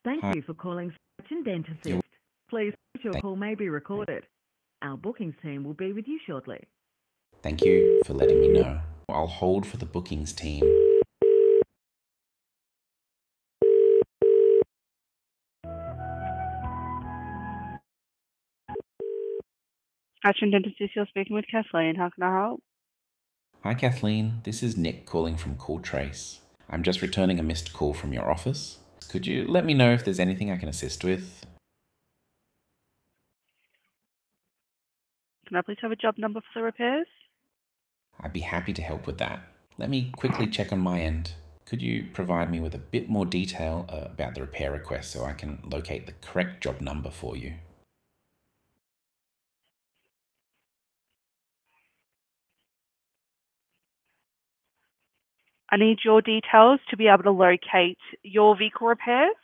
Thank Hi. you for calling Surgeon Dent You're, Assist. Please note your thank, call may be recorded. Our bookings team will be with you shortly. thank you for letting me know. I'll hold for the bookings team. Action Dentistry, you're speaking with Kathleen. How can I help? Hi, Kathleen. This is Nick calling from Call Trace. I'm just returning a missed call from your office. Could you let me know if there's anything I can assist with? Can I please have a job number for the repairs? I'd be happy to help with that. Let me quickly check on my end. Could you provide me with a bit more detail about the repair request so I can locate the correct job number for you? I need your details to be able to locate your vehicle repairs.